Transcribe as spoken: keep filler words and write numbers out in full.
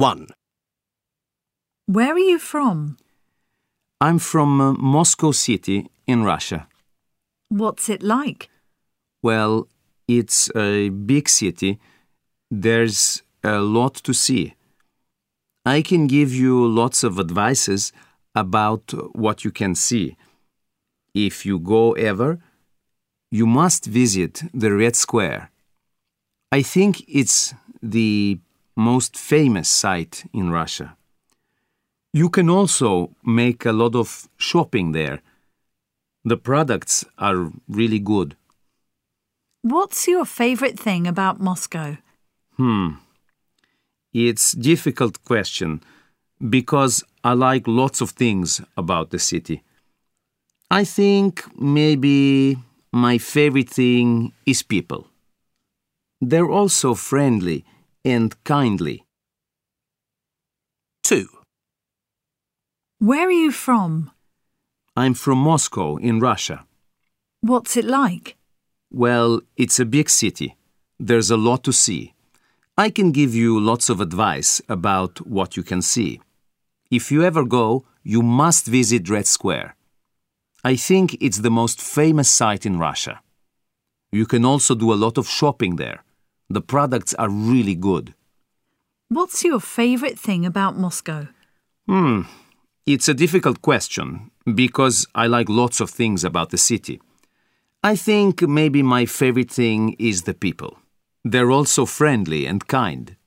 one. Where are you from? I'm from uh, Moscow City in Russia. What's it like? Well, it's a big city. There's a lot to see. I can give you lots of advices about what you can see. If you go ever, you must visit the Red Square. I think it's the most famous site in Russia. You can also make a lot of shopping there. The products are really good. What's your favorite thing about Moscow? Hmm. It's a difficult question because I like lots of things about the city. I think maybe my favorite thing is people. They're also friendly and kindly. two. Where are you from? I'm from Moscow in Russia. What's it like? Well, it's a big city. There's a lot to see. I can give you lots of advice about what you can see. If you ever go, you must visit Red Square. I think it's the most famous site in Russia. You can also do a lot of shopping there. The products are really good. What's your favorite thing about Moscow? Hmm, it's a difficult question because I like lots of things about the city. I think maybe my favorite thing is the people. They're also friendly and kind.